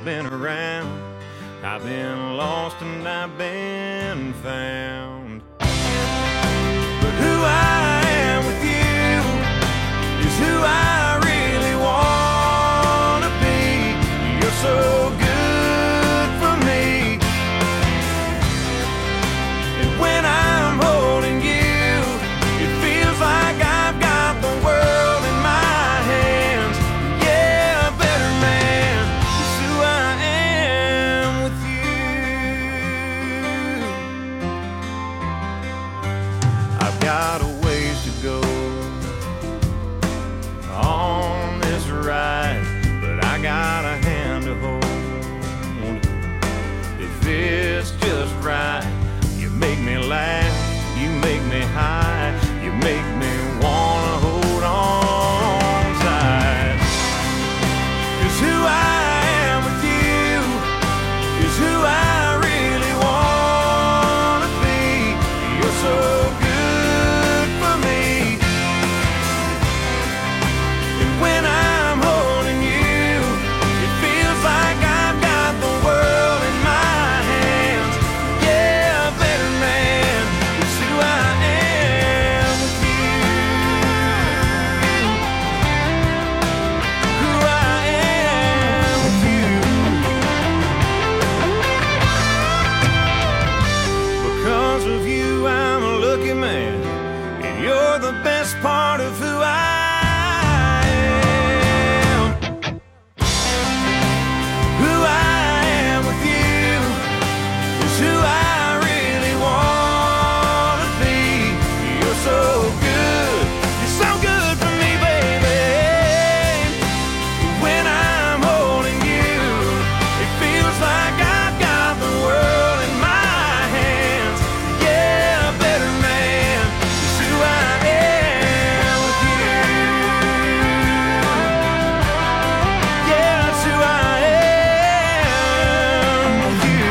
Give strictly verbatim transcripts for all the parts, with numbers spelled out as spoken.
been around. I've been lost and I've been found. But who I am with you is who I really want to be. You're so good for me. And when I'm holding you, it feels like I've got the world in my hands. Yeah, a better man is who I am with you. I've got a ways to go on this ride, but I got a hand to hold. If it's just right, you make me laugh, you make me high, you make me wanna hold on tight. 'Cause who I am with you is who I really wanna be. You're so good for me. And when I'm holding you, it feels like I've got the world in my hands. Yeah, a better man is who I am with you. Who I am with you. Because of you, I'm a lucky man, and you're the best part of who I am. Who I am with you is who I really want to be. You're so good, you're so good for me, baby. When I'm holding you, it feels like I've got the world in my hands. Yeah, a better man is who I am with you. Yeah, it's who I am with you.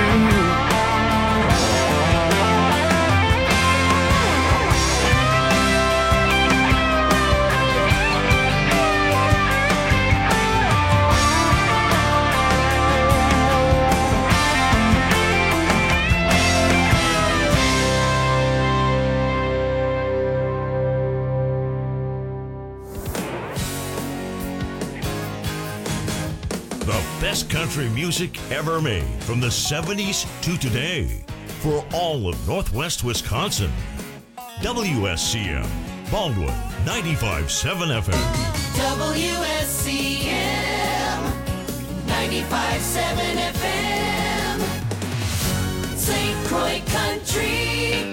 The best country music ever made from the seventies to today for all of Northwest Wisconsin. W S C M, Baldwin, ninety-five point seven F M. W S C M ninety-five point seven F M, Saint Croix Country.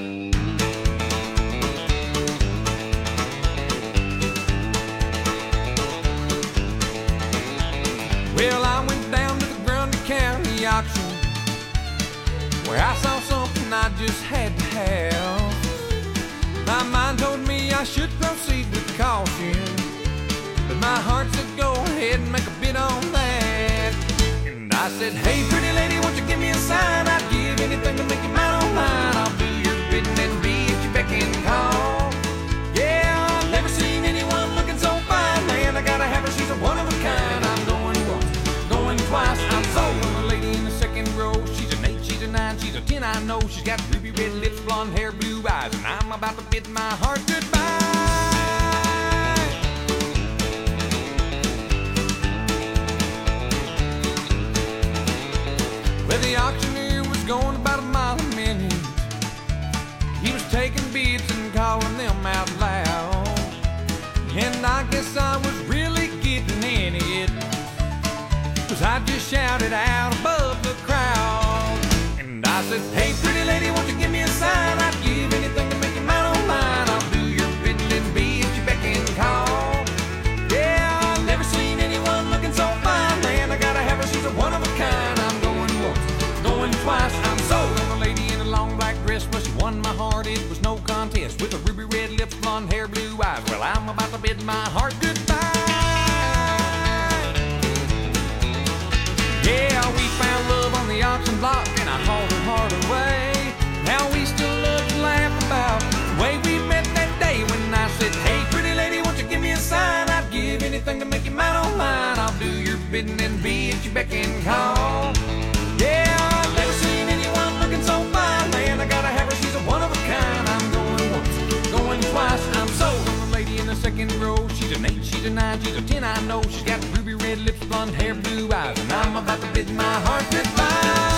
Well, I went down to the Grundy County auction where I saw something I just had to have. My mind told me I should proceed with caution, but my heart said go ahead and make a bid on that. And I said, hey, pretty lady, won't you give me a sign? I'd give anything to make you mine on mine. I'll do your bidding and be at your beck and call. Yeah, I've never seen anyone looking so fine. Man, I gotta have her, she's a one of a kind. I'm going once, going twice. I'm sold on the lady in the second row. She's an eight, she's a nine, she's a ten, I know. She's got ruby red lips, blonde hair, blue eyes, and I'm about to bid my heart goodbye. Well, the auctioneer was going about a mile a minute. He was taking bids and calling them out loud. And I guess I was really getting in it, 'cause I just shouted out above the crowd. And I said, hey, pretty lady, won't you give me a sign? I'd give anything to make you mine on mine. I'll do your bidding and be at your beck and call. Yeah, I've never seen anyone looking so fine. Man, I gotta have her, she's a one of a kind. I'm going once, going twice. I'm sold on a lady in a long black dress. Well, she won my heart, it was no contest. With a ruby red lips, blonde hair, blue eyes. Well, I'm about to bid my heart goodbye. Yeah, we found love on the auction block, and I hauled her heart away. Now we still love to laugh about the way we met that day when I said, hey, pretty lady, won't you give me a sign? I'd give anything to make you mine on mine. I'll do your bidding and be at your beck and call. tonight, she's a ten, I know. She's got ruby red lips, blonde hair, blue eyes, and I'm about to bid my heart goodbye.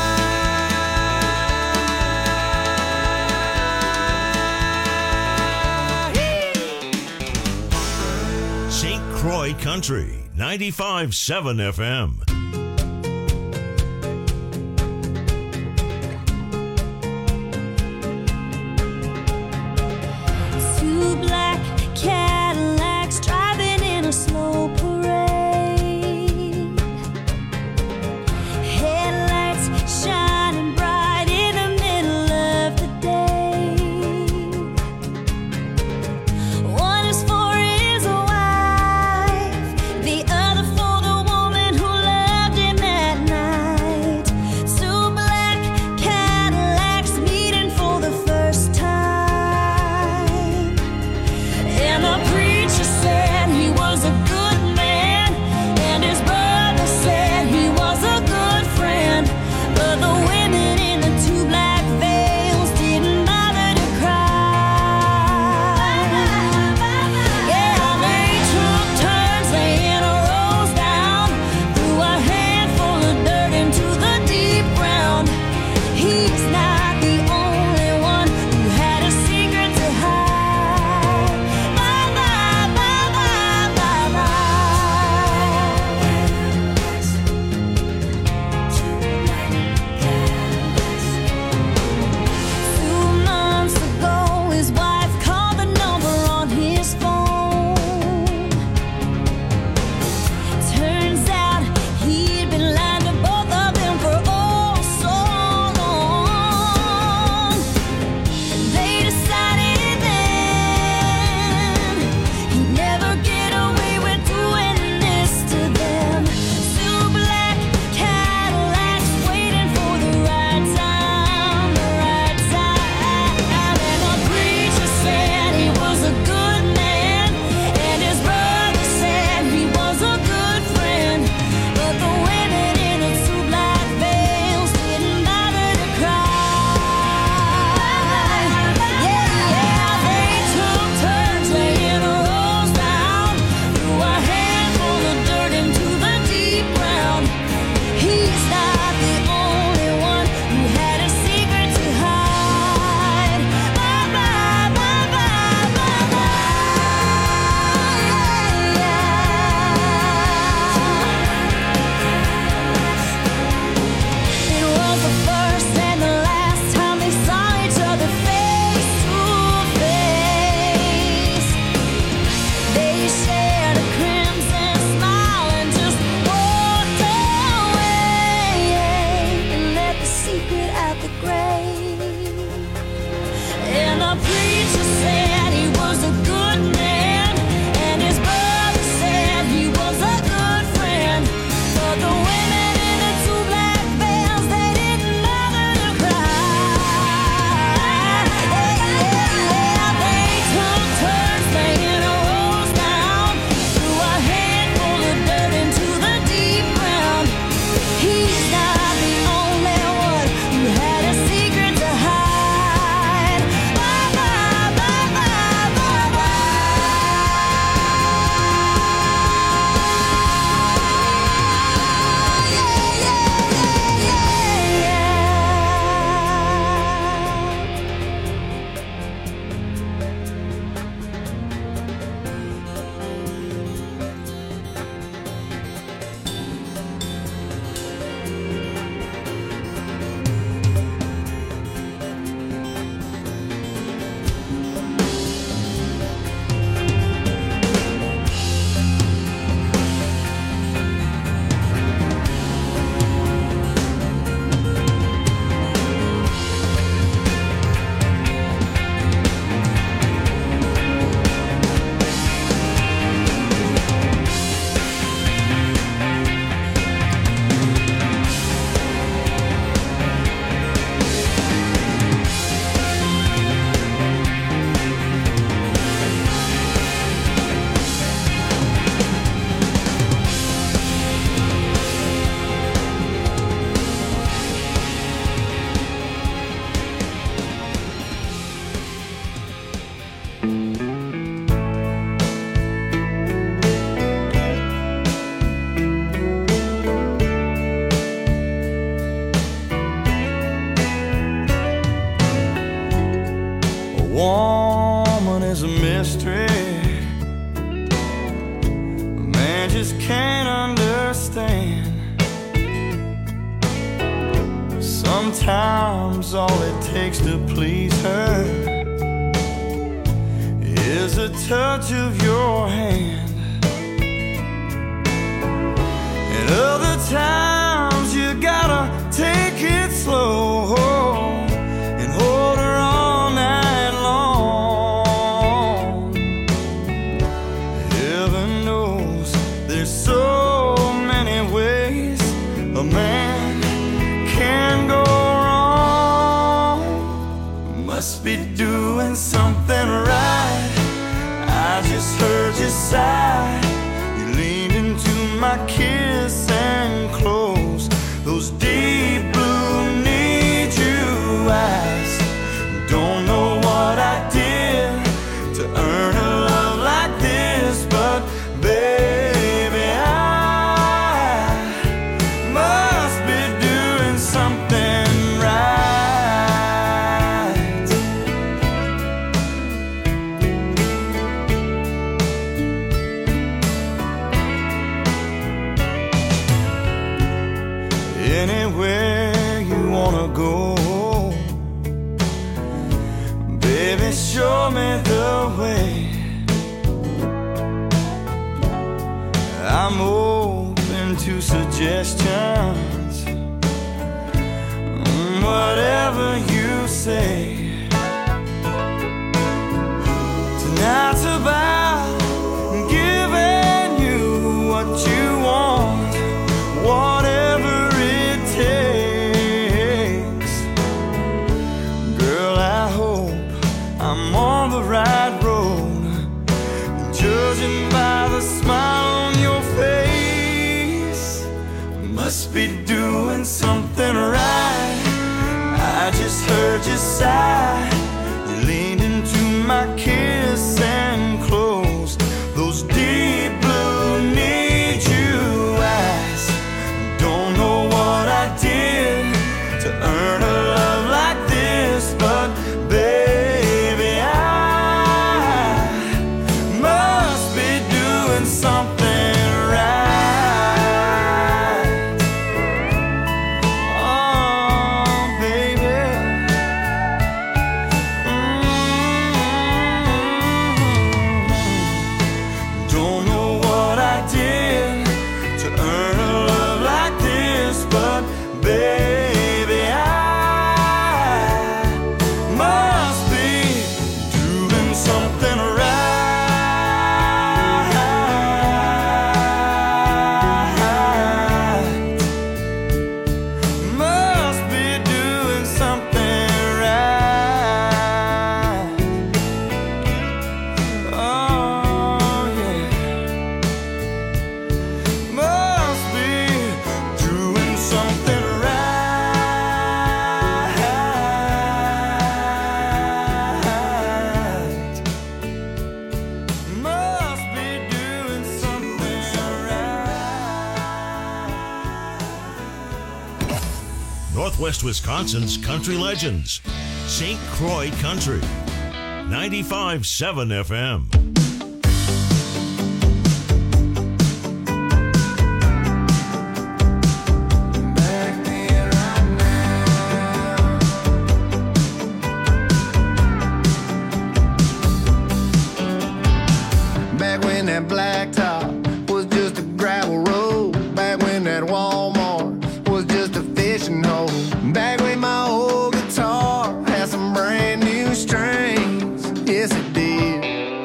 Saint Croix Country, ninety-five point seven F M. Two black Cadillacs driving in a slow parade. Headlights shining bright in the middle of the day. One is for his wife, the other for the woman who loved him. Sometimes all it takes to please her is a touch of your hand. And other times you gotta take it slow and hold her all night long. Heaven knows there's so many ways a man can go wrong. Must be doing something right. I just heard you sigh. You leaned into my kiss and closed those deep blue need you eyes. Don't know what I did to earn a love like this, but baby, I must be doing something right. Anywhere you wanna go, baby, show me the way. I'm open to suggestions, whatever you say. Tonight's about giving you what you want, whatever it takes. Girl, I hope I'm on the right road, judging by the smile on your face. Must be doing something right. I just heard you sigh. You leaned into my kiss and closed those deep blue need you eyes. Don't know what I did to earn a love like this, but baby, I must be doing something right. Oh, baby. Mm-hmm. Don't know what I did to earn a love like this, but baby, I must be doing something right. Must be doing something right. Oh, yeah. Must be doing something right. Must be doing something right. Northwest Wisconsin's country legends. Saint Croix Country. ninety-five point seven F M. Back there right now. Back when that blacktop was just a gravel road. Back when that Walmart was just a fishing hole. Back when my old guitar had some brand new strings. Yes, it did.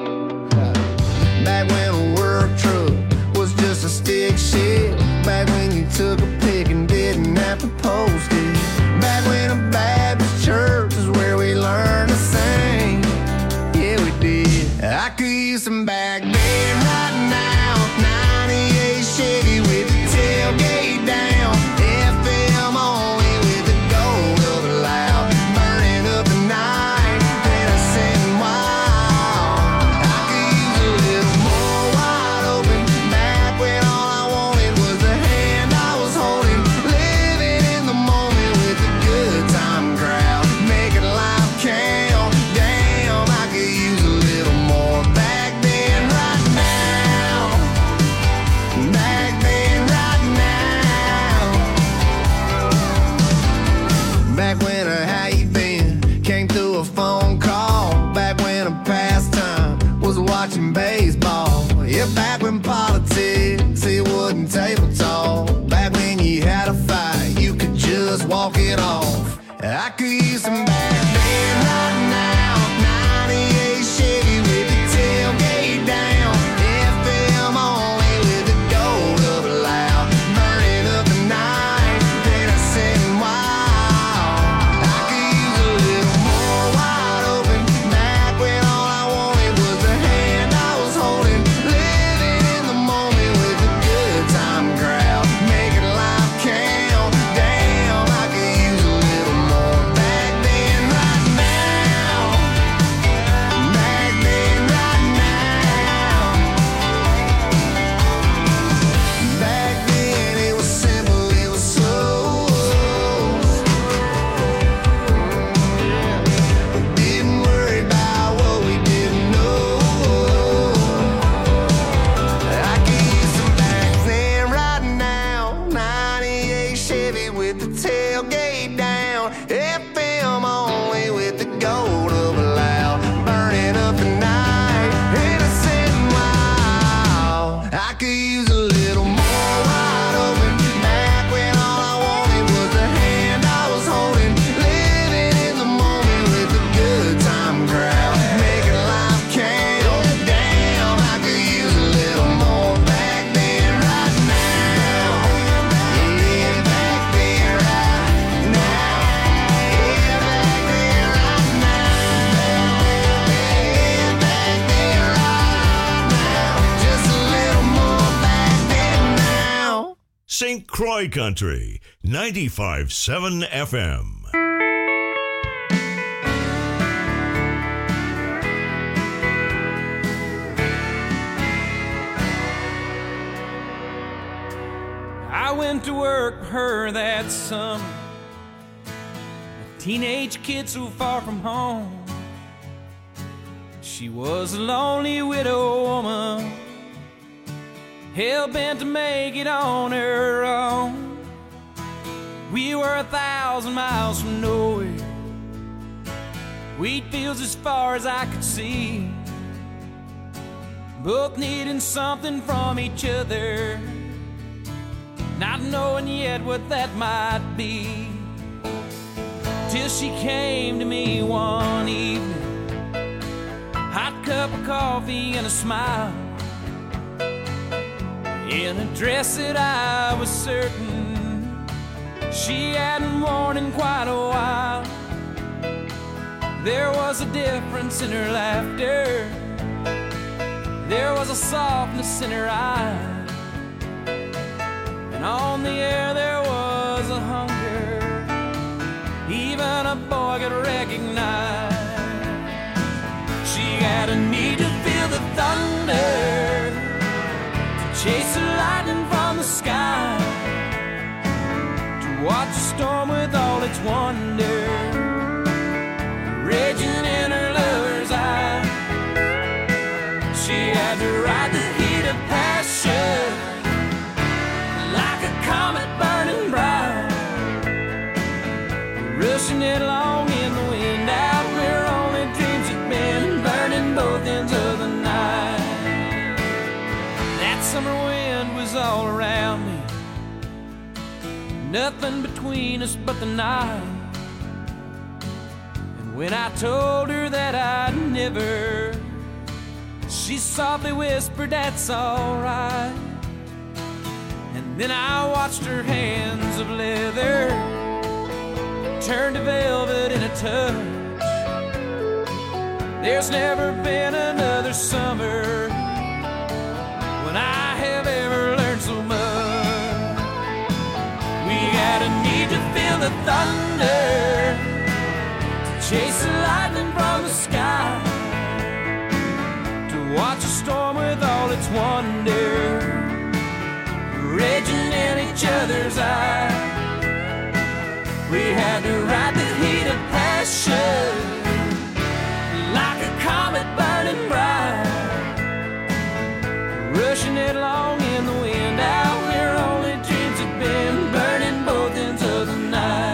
Back when a work truck was just a stick shift. Back when you took a pic and didn't have to post it. Back when a Baptist church is where we learned to sing. Yeah, we did. I could use some back then right now. ninety-eight Chevy with the tailgate down. F M only with the gold of the loud. Burning up the night, then I send wild. I could use a little more wide open. Back when all I wanted was the hand I was holding. Living in the walk it off. I could use some back then right now. ninety-eight Chevy with the tailgate down. F M only with the gold up loud. Burning up the night, then I said wow. I could use a little more wide open. Back when all I wanted was the hand I was holding. Living in the moment with a good time crowd. Making life count. Damn, I could use a little more back then, right now. Back then, right now. Back then it was simple, it was slow. We didn't worry about what we didn't know. I could use some back then right now. ninety-eight Chevy with the tailgate down. F M only with the gold up loud. Burning up the night. And I said, wow. I could use a little more wide open. Back when all I wanted was the hand I was holding. Living in the moment with a good time crowd. Making life count. Damn, I could use a little more back then, right now. Yeah, back then, right now. Yeah, back then, right now. Yeah, back then, right now. Just a little more back then now. Saint Croix Country, ninety-five point seven F M. I went to work for her that summer. A teenage kid so far from home. She was a lonely widow woman, hell-bent to make it on her own. We were a thousand miles from nowhere, wheat fields as far as I could see, both needing something from each other, not knowing yet what that might be. Till she came to me one evening, hot cup of coffee and a smile, in a dress that I was certain she hadn't worn in quite a while. There was a difference in her laughter, there was a softness in her eyes, and on the air there was a hunger even a boy could recognize. She had a need to feel the thunder, to chase the lightning from the sky, to watch a storm with all its wonder raging in her lover's eye. She had to ride the heat of passion like a comet burning bright, rushing it along in the wind out where only dreams had been, burning both ends of the night. That summer wind was all around me, nothing between us but the night. And when I told her that I'd never, she softly whispered, that's alright. And then I watched her hands of leather turn to velvet in a touch. There's never been another summer when I have ever learned so much. We had a need to feel the thunder, to chase the lightning from the sky, to watch a storm with all its wonder raging in each other's eyes. We had to ride the heat of passion like a comet burning bright, rushing it along in the wind out where only dreams had been, burning both ends of the night.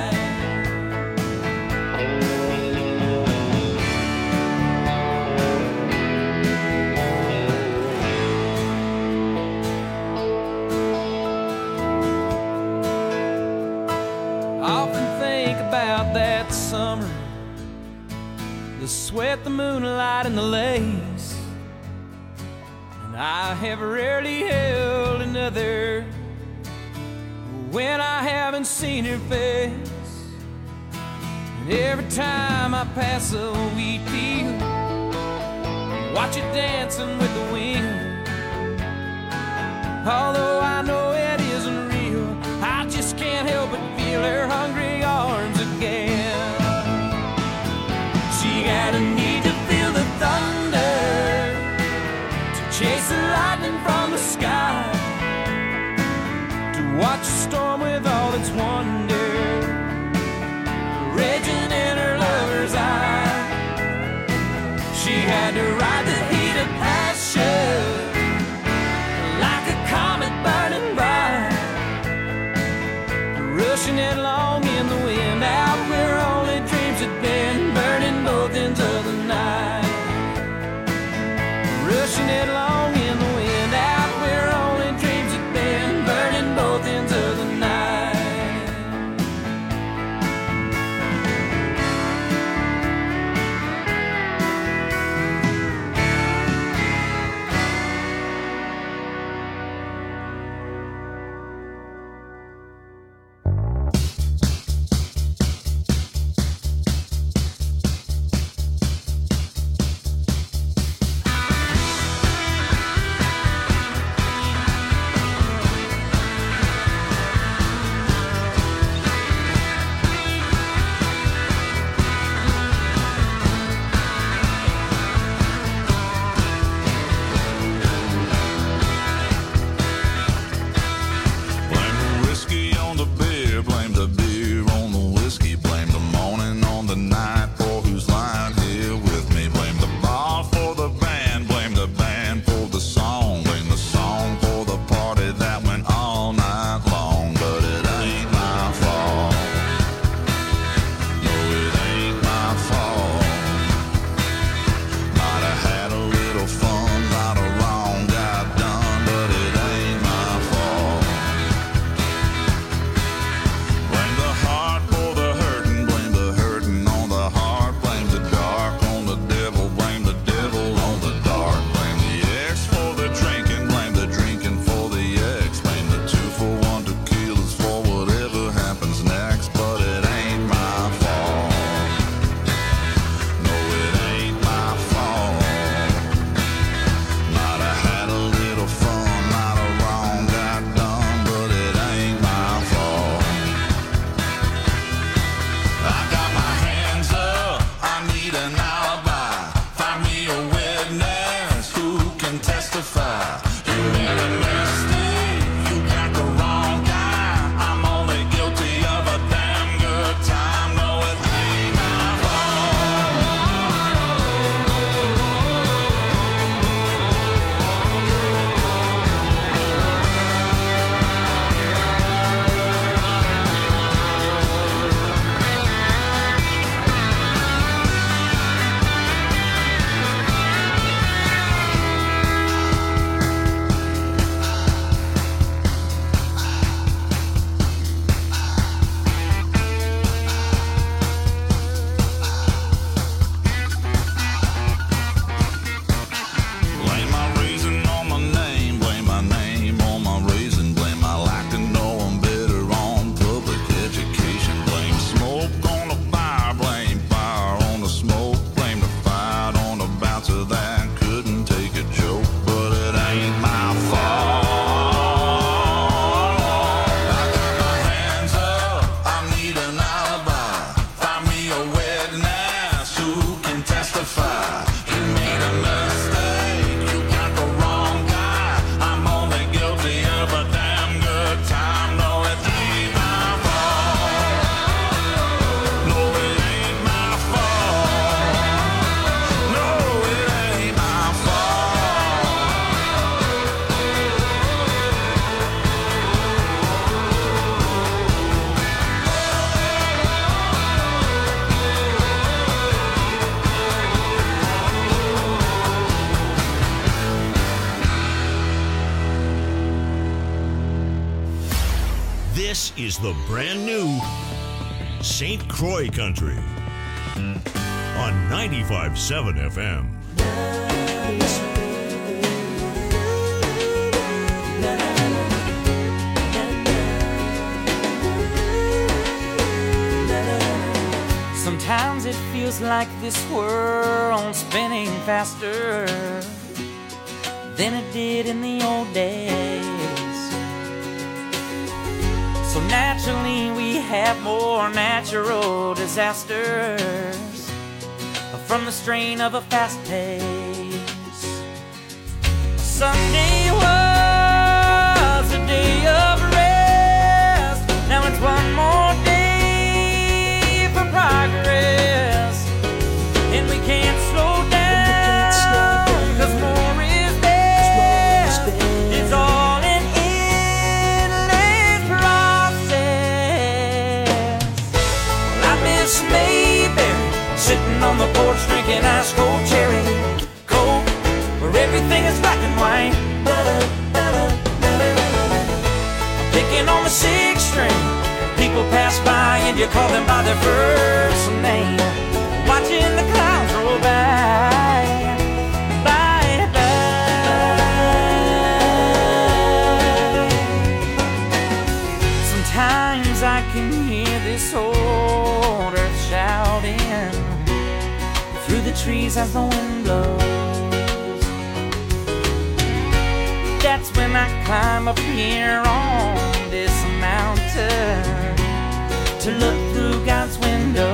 often think about that summer, the sweat, the moonlight, and the lace. And I have rarely held another when I haven't seen her face. And every time I pass a wheat field, watch it dancing with the wind. Although I know it isn't real, I just can't help but feel her hungry arms again. She got a need to feel the thunder, to chase the lightning from the sky, to watch the storm with all its wonder, raging in her lover's eye. She had to ride the heat of passion like a comet burning bright, rushing headlong in the wind out where only dreams had been, burning both ends of the night. Rushing headlong in the wind out where only dreams had been, burning both ends of the night. This is the brand new Saint Croix Country on ninety-five point seven F M. Sometimes it feels like this world's spinning faster than it did in the old days. So naturally we have more natural disasters from the strain of a fast pace. Sunday was a day of rest. Now it's one more day for progress, and we can't slow down, cause more is best. It's all an endless process. Well, I miss Mayberry, sitting on the porch drinking ice cold cherry Coke, where everything is black and white. Picking on the sixth string, people pass by and you call them by their first name. Watching the clouds roll by, by, by. Sometimes I can hear this old earth shouting through the trees as the wind blows. That's when I climb up here on this mountain to look through God's window.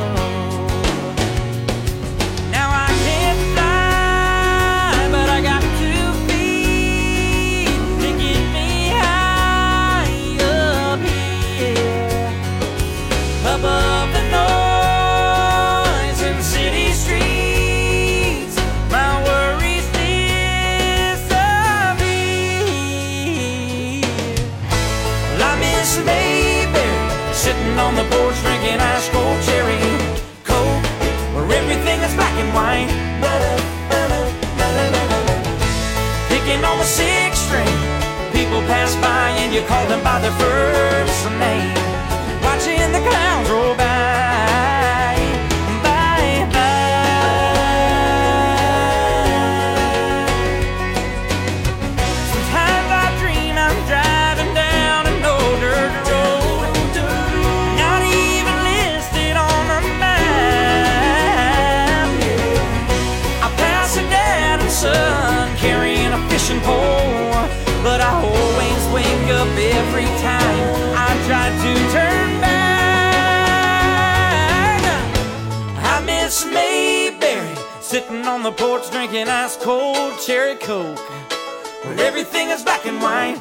Now I can't fly, but I got two feet to get me high up here, above the noise in city streets. My worries disappear. Well, I miss Mayberry, sitting on the porch drinking ice cold cherry Coke, where everything is black and white. Picking on the sixth string, people pass by and you call them by their first name. Watching the clouds roll by, by, by. Sometimes I dream I'm driving down an old dirt road, not even listed on the map. I pass a dad and son carrying a fishing pole, but I always wake up every time I try to turn back. I miss Mayberry, sitting on the porch drinking ice cold cherry Coke, where everything is black and white.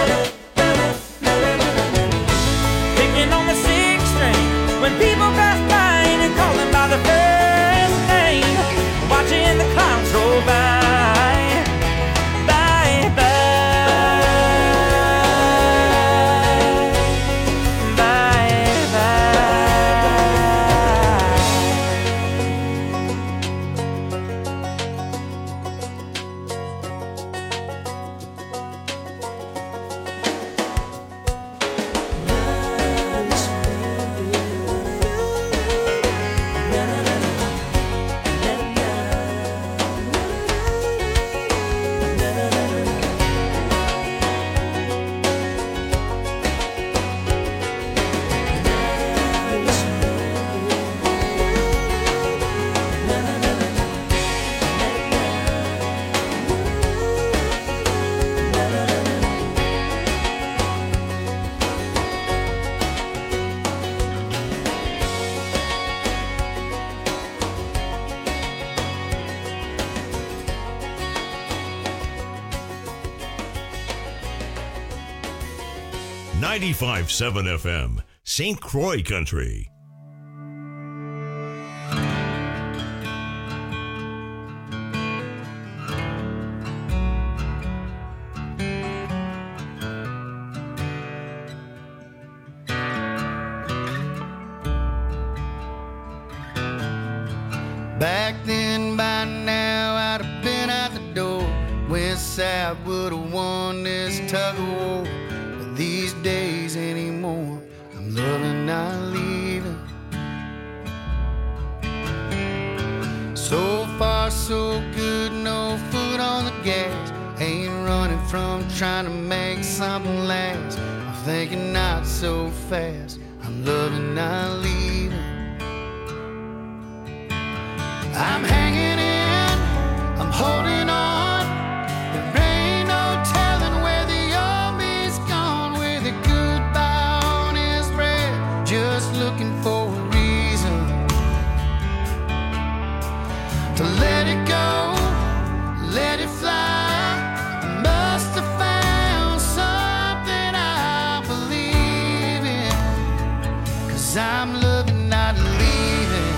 Picking on the sixth string, when people pass by and call them by their first name. Watching the clouds roll by, by, by, by, ninety-five point seven F M, Saint Croix Country. Back then, by now, I'd have been out the door. West Side would have won this tug of war. But these days anymore, I'm loving not leaving. so good, no foot on the gas. Ain't running from trying to make something last. I'm thinking not so fast. I'm loving, not leaving. I'm hanging in, I'm holding on. There ain't no telling where the old me's gone. With a goodbye on his breath, just looking for a reason to let it go, let it fly. I must have found something I believe in, 'cause I'm loving, not leaving.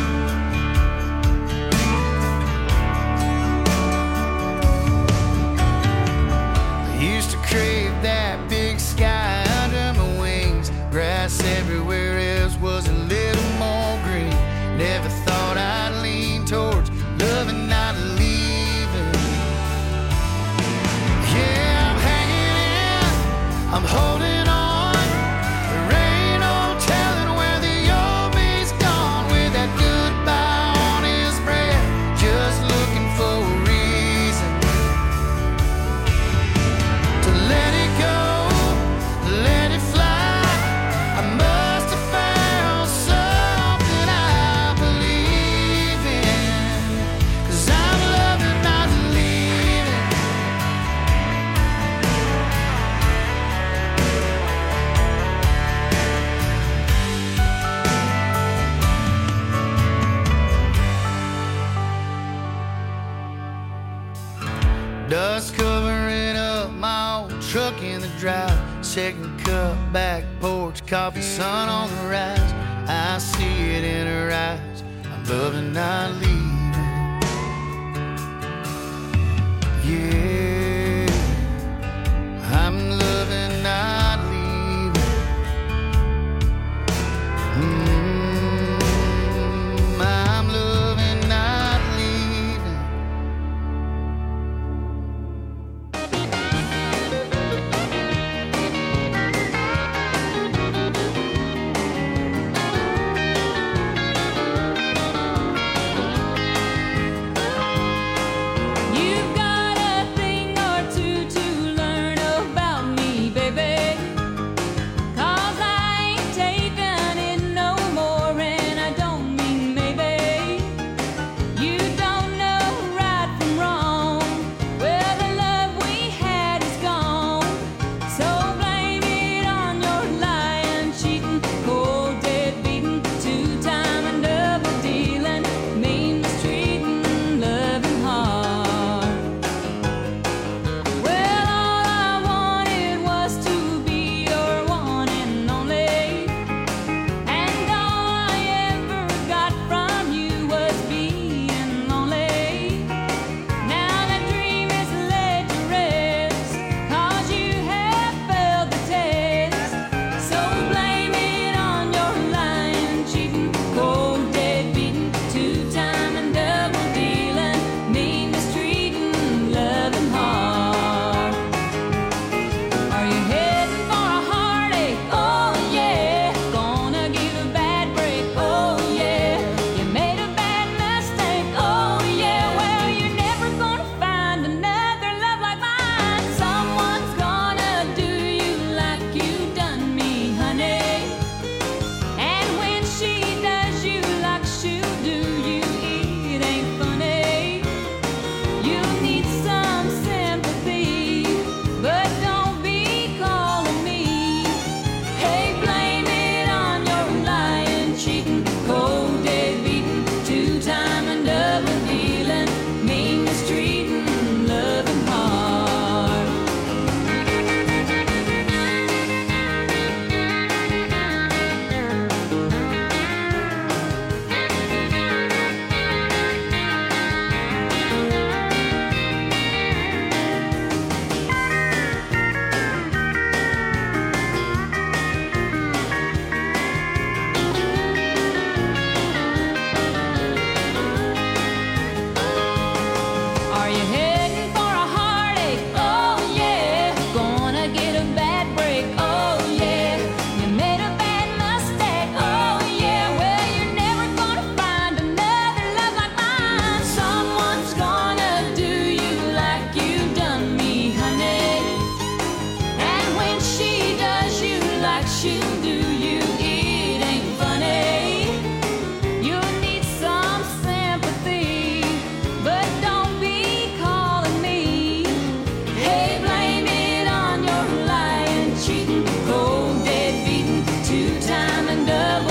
I used to crave that big sky under my wings. Grass everywhere else was a little more green. Never thought I'd lean towards loving, not leaving. Yeah, I'm hanging in, I'm holding on. There ain't no telling where the old me's gone. With that goodbye on his breath, just looking for a reason to let it go, let it fly. I must have found something I believe in, 'cause I'm loving, not leaving. Dust covering up my old truck in the drive. Second cup, back porch, coffee, sun on the rise. I see it in her eyes. I'm loving, not leaving. Yeah, I'm loving, not leaving. Mm, I'm loving, not leaving.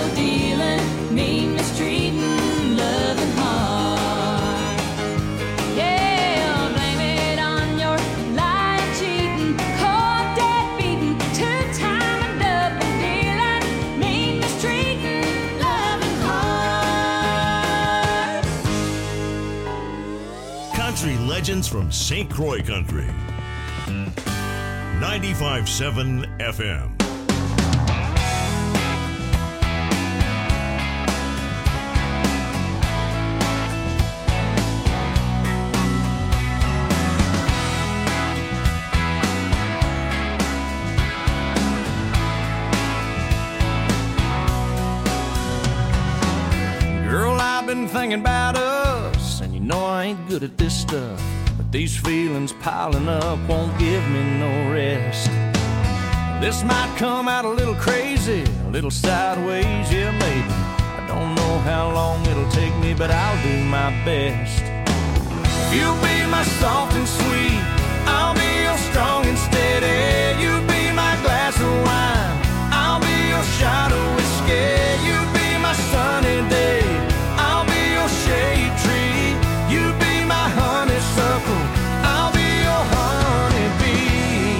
double dealing, mean mistreating, loving hard. Yeah, blame it on your lying, cheating, cold, dead beating, two-time and double dealing, mean mistreating, loving hard. Country legends from Saint Croix Country. ninety-five point seven F M. Girl, I've been thinking about us, and you know I ain't good at this stuff. But these feelings piling up won't give me no rest. This might come out a little crazy, a little sideways, yeah, maybe. I don't know how long it'll take me, but I'll do my best. If you'll be my soft and sweet, I'll be your strong and steady. You be my glass of wine, I'll be your shot of whiskey. You be my sunny day, I'll be your shade tree. You be my honeysuckle, I'll be your honeybee.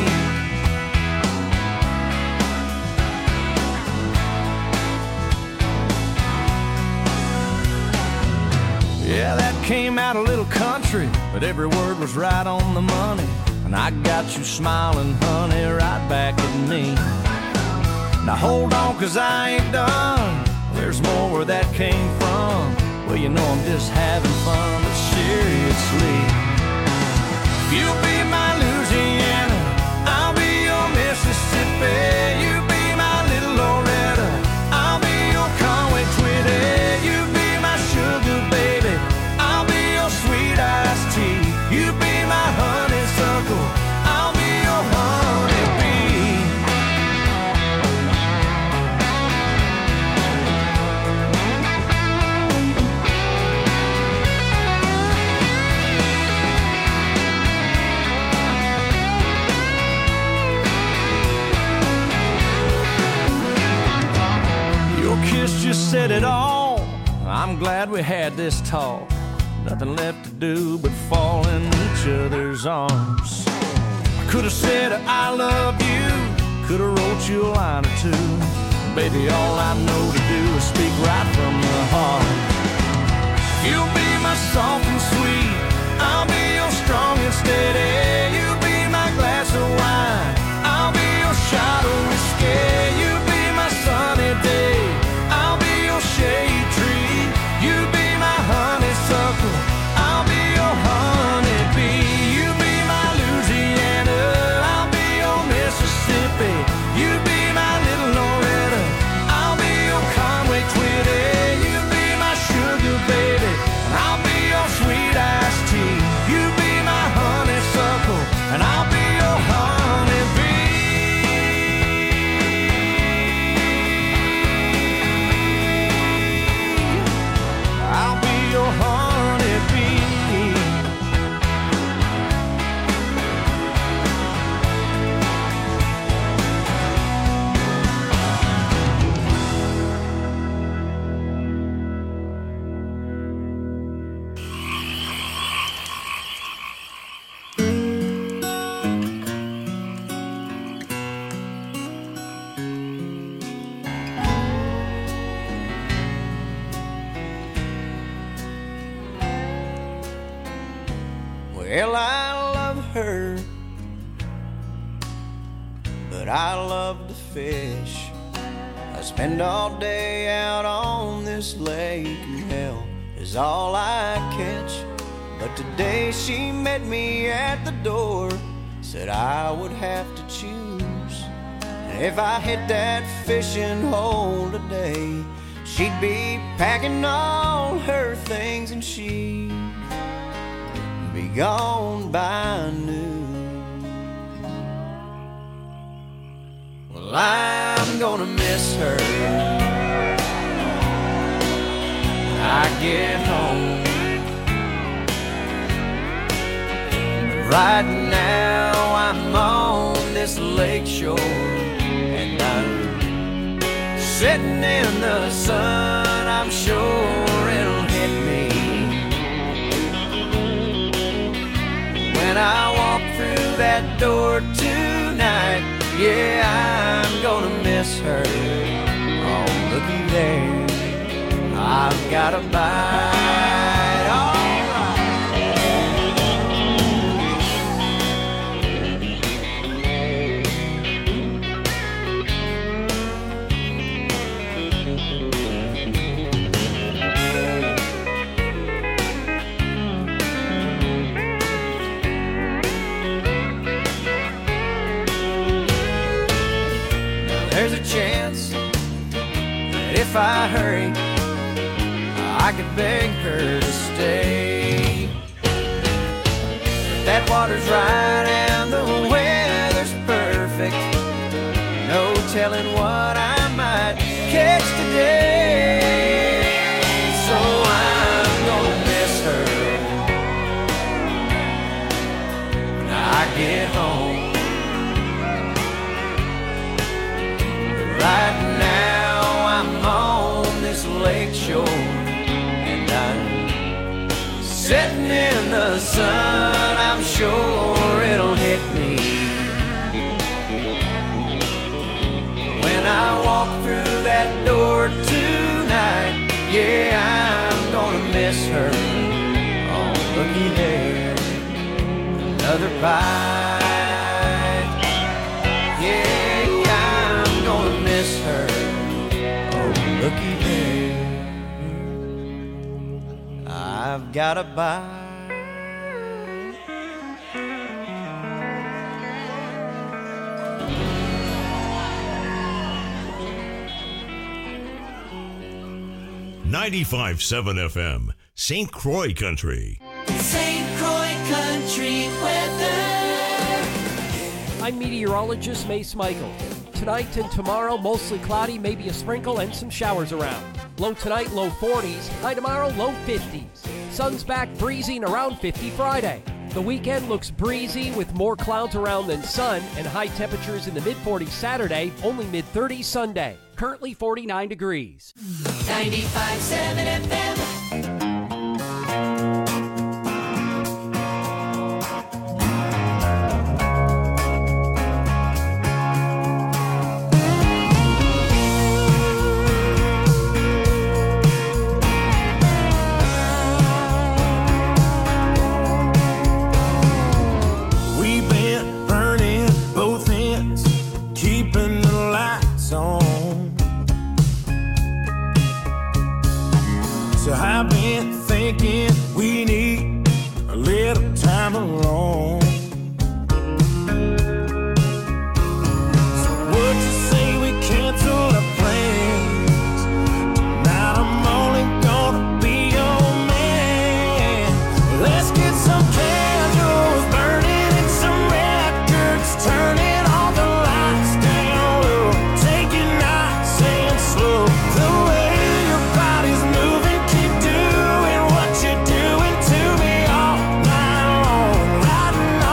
Yeah, that came out a little country, but every word was right on the money. And I got you smiling, honey, right back at me. Now hold on, cause I ain't done. There's more where that came from. Well, you know I'm just having fun, but seriously. You'll be my Louisiana, I'll be your Mississippi. You be my little Loretta, I'll be your Conway Twitty. You be my sugar baby, I'll be your sweet iced tea. You be my honeysuckle, I'll be your honeybee. Your kiss just said it all. I'm glad we had this talk. Nothing left to do but fall in each other's arms. I could have said I love you, could have wrote you a line or two. Baby, all I know to do is speak right from the heart. You'll be my soft and sweet, I'll be your strong and steady. You be my glass of wine, I'll be your shot of whiskey. You be my sunny day, I'll be your shade tree. You be my honeysuckle, I'll be your honeybee. You be my Louisiana, I'll be your Mississippi. You be my little Loretta, I'll be your Conway Twitty. You be my sugar baby, I'll be your sweet iced tea. You be my honeysuckle, and I'll be your honeybee. I'll be your honeybee. Well, I love her, but I love to fish. I spend all day out on this lake, and hell is all I catch. But today she met me at the door, said I would have to choose. And if I hit that fishing hole today, she'd be packing all her things and she'd be gone by noon. Well, I'm gonna miss her when I get home. But right now I'm on this lake shore, and I'm Sitting in the sun, I'm sure it'll hit me when I walk through that door tonight. Yeah, I'm gonna miss her. Oh, looky there, I've got a bite. All there's a chance that if I hurry, I could beg her to stay. But that water's right and the weather's perfect. No telling what I might catch today. So I'm gonna miss her when I get home. Right now I'm on this lake shore, and I'm sitting in the sun. I'm sure it'll hit me when I walk through that door tonight. Yeah, I'm gonna miss her. Oh, looky there, another bite. Yeah, I'm gonna miss her. Oh, looky there, I've got a bite. ninety-five point seven F M, Saint Croix Country. Saint Croix Country weather. I'm meteorologist Mace Michael. Tonight and tomorrow, mostly cloudy, maybe a sprinkle and some showers around. Low tonight, low forties. High tomorrow, low fifties. Sun's back, breezy and around fifty Friday. The weekend looks breezy with more clouds around than sun, and high temperatures in the mid forties Saturday, only mid thirties Sunday. Currently forty-nine degrees. ninety-five point seven F M. We've been burning both ends, keeping the lights on. So I've been thinking we need a little time alone. So would you say we cancel our plans? Tonight I'm only gonna be your man. Let's get some candles burning and some records turning, all the lights down low. Take it nice and slow. The way your body's moving, keep doing what you're doing to me all night long. Riding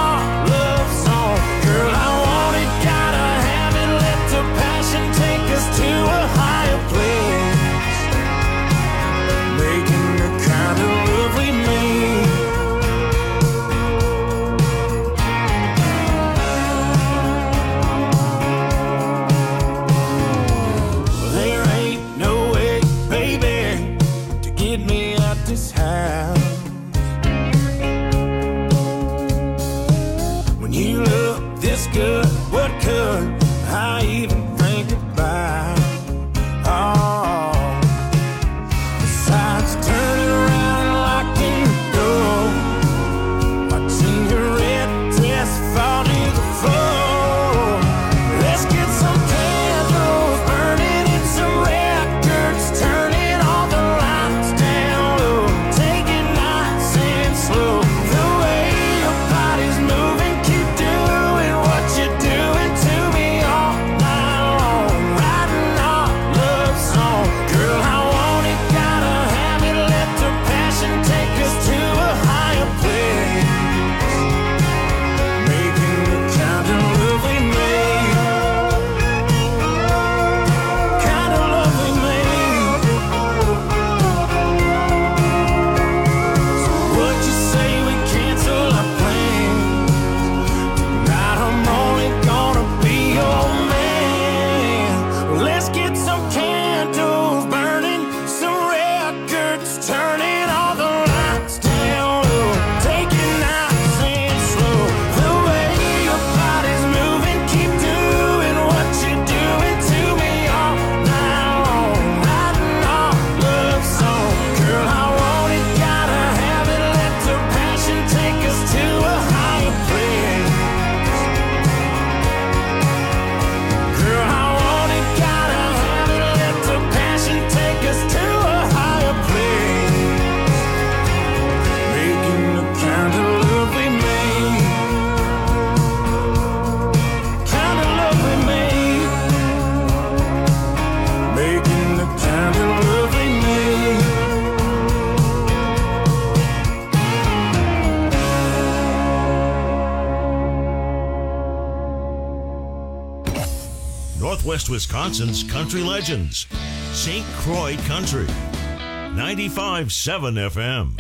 Northwest Wisconsin's country legends. Saint Croix Country. ninety-five point seven F M.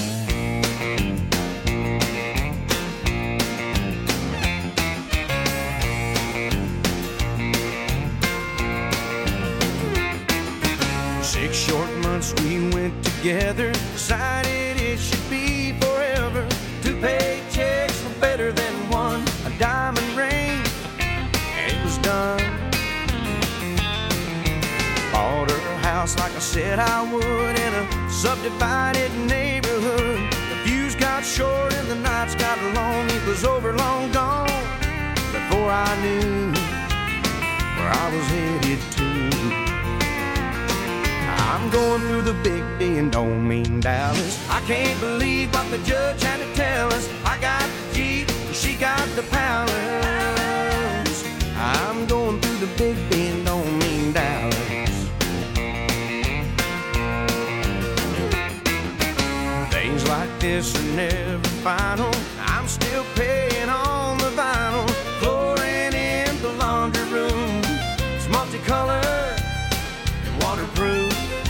Six short months we went together, decided it should be forever. Two paychecks were better than one, a diamond ring, and it was done. Bought her a house like I said I would in a subdivided neighborhood. The views got short and the nights got long. It was over, long gone, before I knew where I was headed to. I'm going through the big D and don't mean Dallas. I can't believe what the judge had to tell us. I got the Jeep, she got the palace. I'm going through the big D and don't mean Dallas. Things like this are never final. I'm still paying on the vinyl. Flooring in the laundry room, it's multicolored and waterproof.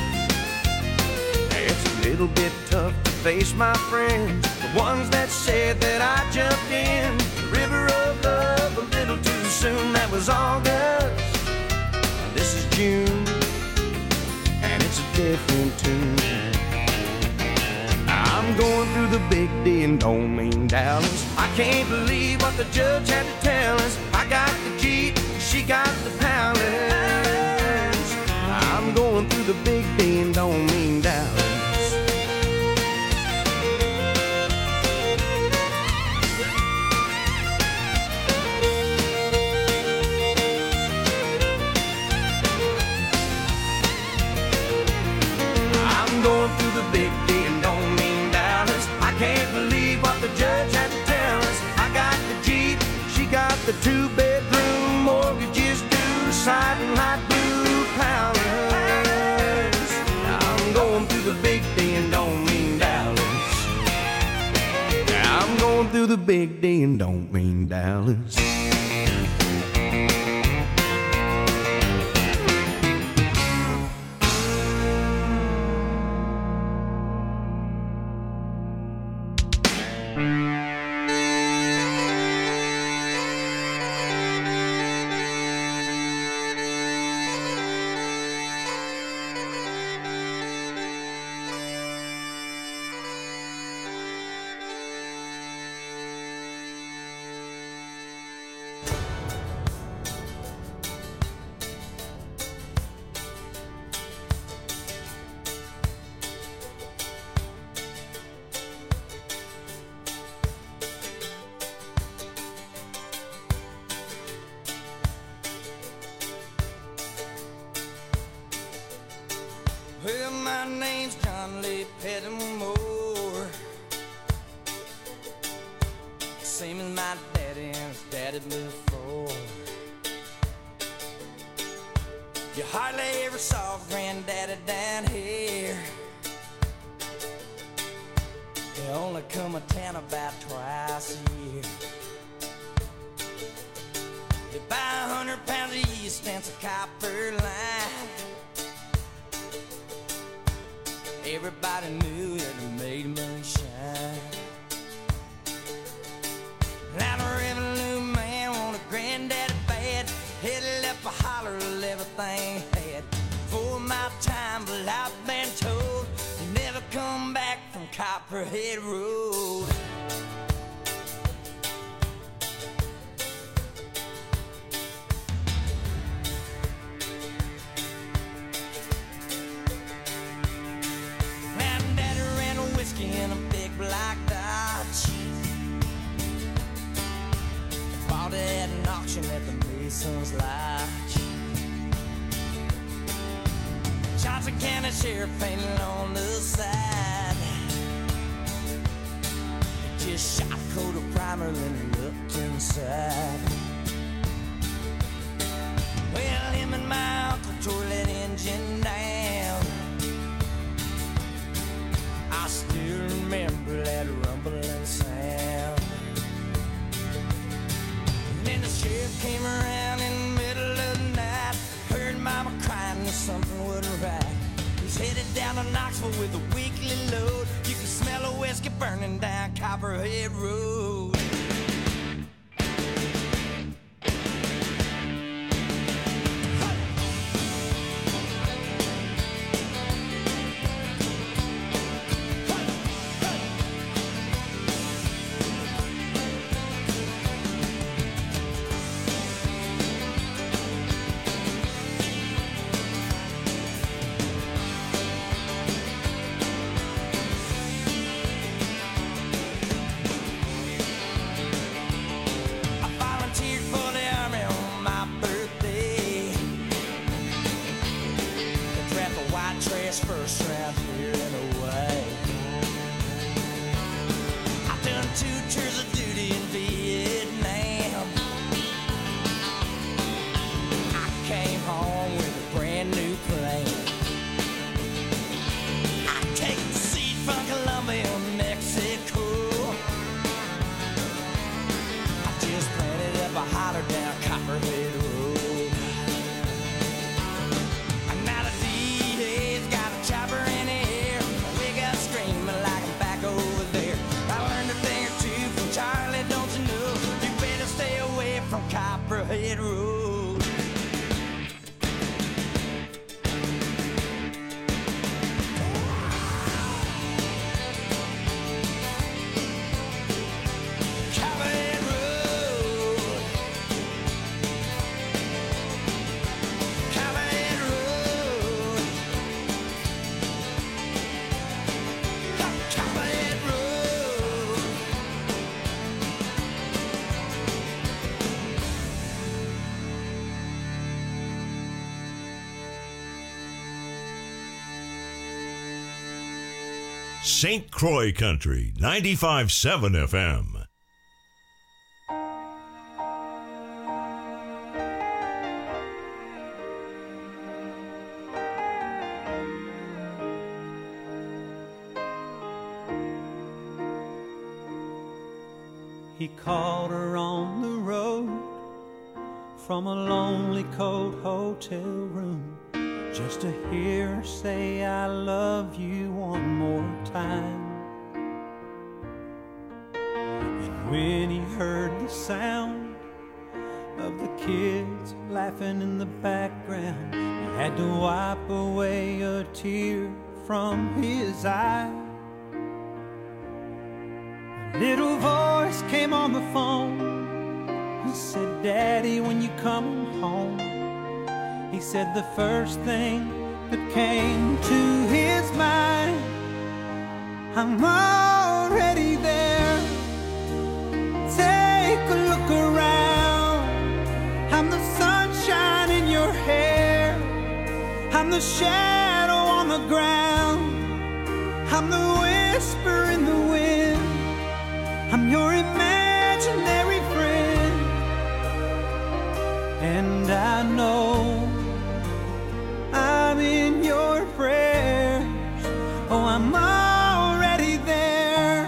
It's a little bit tough to face my friends, the ones that said that I jumped in the river of love a little too soon. That was August, this is June, and it's a different tune. I'm going through the big D and don't mean Dallas. I can't believe what the judge had to tell us. I got the Jeep, she got the palace. I'm going through the big D and don't mean Dallas. I'm going through the big D and don't mean Dallas. I can't believe what the judge had to tell us. I got the Jeep, she got the two-bedroom mortgages due, side and light blue palace. I'm going through the big D and don't mean Dallas. I'm going through the big D and don't mean Dallas. Well, my name's John Lee Pettimore, same as my daddy and his daddy before. You hardly ever saw Granddaddy down here. They only come to town about twice a year. They buy a hundred pounds of yeast and some copper line. Everybody knew that it made moonshine. Now the revenue man wanted Granddaddy bad. He'd left a holler of everything he had. For my time, but I've been told he never come back from Copperhead Road. In a big black Dodge, bought it at an auction at the Mason's Lodge. Johnson County Sheriff painted on the side. He just shot a coat of primer, then he looked inside. Well, him and my uncle tore that engine down. I still remember that rumbling sound. And then the sheriff came around in the middle of the night. headed down to Knoxville with a weekly load. You can smell a whiskey burning down Copperhead Road. First round here and away. I've done two tours of duty in Vietnam. I came home with a brand new plane. I take the seat from Colombia, Mexico. I just planted up a holler down Copperhead Road. Copperhead Road. Copperhead Road. Copperhead Road. Copperhead Road. Saint Croix Country, ninety-five point seven F M. He called her on the road from a lonely cold hotel room, just to hear her say I love you one more time. And when he heard the sound of the kids laughing in the background, he had to wipe away a tear from his eye. A little voice came on the phone and said, Daddy, when you come home. He said the first thing that came to his mind, I'm already there. Take a look around. I'm the sunshine in your hair. I'm the shadow on the ground. I'm the whisper in the wind. I'm your imaginary friend. And I know I'm in your prayers. Oh, I'm already there.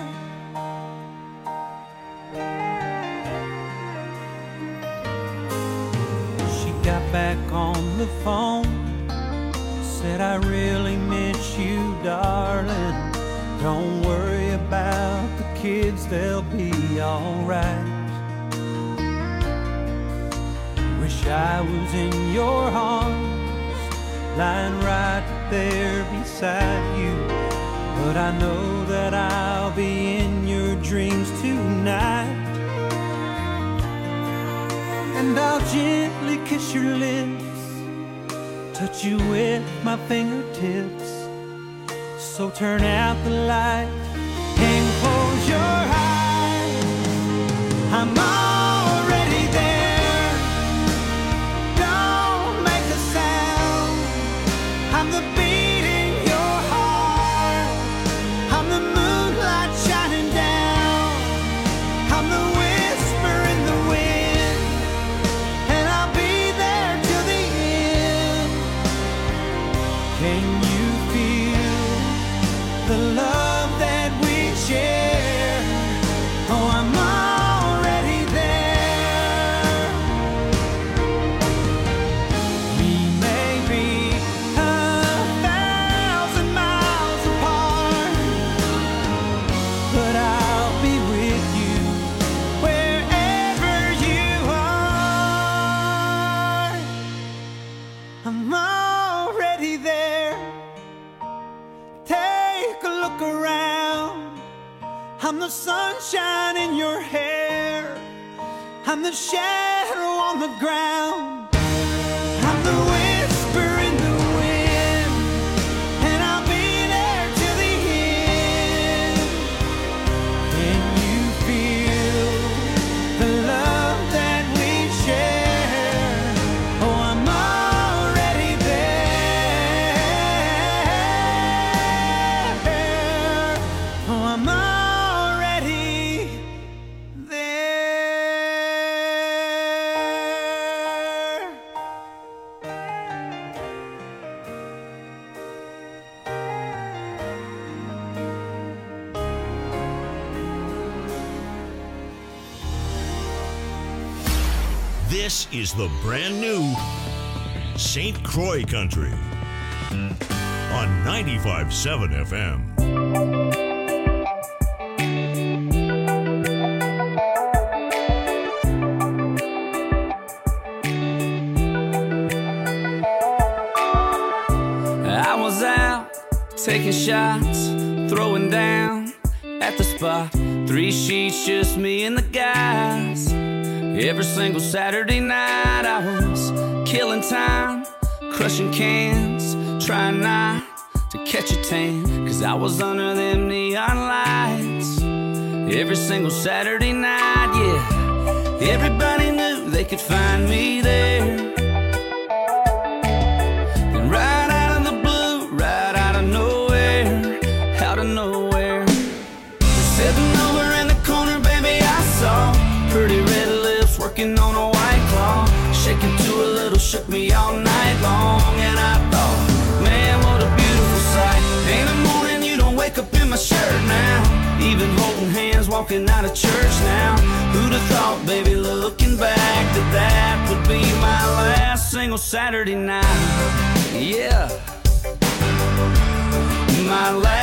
She got back on the phone, said I really miss you, darling. Don't worry about the kids, they'll be alright. Wish I was in your arms, lying right there beside you. But I know that I'll be in your dreams tonight. And I'll gently kiss your lips, touch you with my fingertips. So turn out the light and close your eyes. I'm already there. Don't make a sound. I'm the beat in your heart. I'm the moonlight shining down. I'm the whisper in the wind. And I'll be there till the end. Can you feel the love that we share? Oh, I'm already there. take a look around. I'm the sunshine in your hair. I'm the shadow on the ground. I'm the whisper in the wind, and I'll be there till the end. Can you feel the love that we share? Oh, I'm already there. Oh, I'm already there. This is the brand new Saint Croix Country on ninety-five point seven F M. I was out taking shots, throwing down at the spot. Three sheets, just me and the guys. Every single Saturday night I was killing time, crushing cans, trying not to catch a tan, cause I was under them neon lights. Every single Saturday night, yeah, everybody knew they could find me there. Then right out of the blue, right out of nowhere, out of nowhere, sitting over in the corner, baby, I saw pretty red lips working on a white claw, shaking to a little, shook me all night long. And I thought, man, what a beautiful sight. Ain't a morning you don't wake up in my shirt now, even holding hands walking out of church now. Who'd have thought, baby, looking back, that that would be my last single Saturday night. Yeah, my last